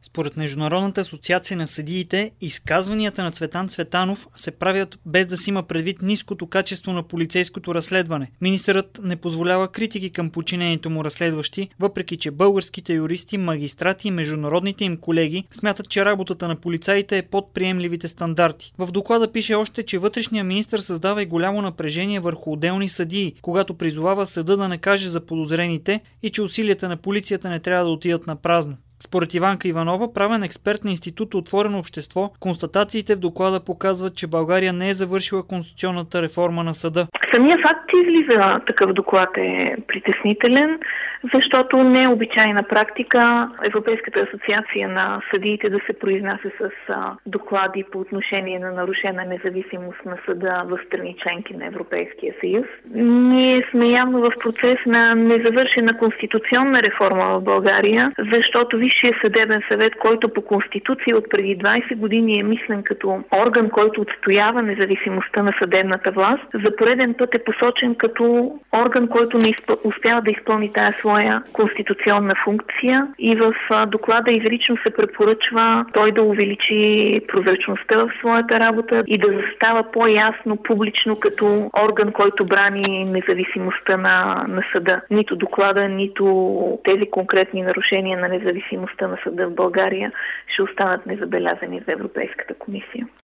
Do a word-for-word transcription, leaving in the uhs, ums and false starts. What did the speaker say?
Според Международната асоциация на съдиите, изказванията на Цветан Цветанов се правят без да си има предвид ниското качество на полицейското разследване. Министърът не позволява критики към подчинените му разследващи, въпреки че българските юристи, магистрати и международните им колеги смятат, че работата на полицаите е под приемливите стандарти. В доклада пише още, че вътрешният министър създава и голямо напрежение върху отделни съдии, когато призовава съда да не каже за подозрените и че усилията на полицията не трябва да отидат на празно. Според Иванка Иванова, правен експерт на Института Отворено общество, констатациите в доклада показват, че България не е завършила конституционната реформа на съда. Самия факт, че излиза такъв доклад е притеснителен, защото не е обичайна практика Европейската асоциация на съдиите да се произнася с а, доклади по отношение на нарушена независимост на съда в страни членки на Европейския съюз. Ние сме явно в процес на незавършена конституционна реформа в България, защото Висшия съдебен съвет, който по конституция от преди двайсет години е мислен като орган, който отстоява независимостта на съдебната власт, за пореден път е посочен като орган, който не изп... успява да изпълни тая своя конституционна функция, и в доклада изрично се препоръчва той да увеличи прозрачността в своята работа и да застава по-ясно публично като орган, който брани независимостта на, на съда. Нито доклада, нито тези конкретни нарушения на независимостта на съда в България ще останат незабелязани за Европейската комисия.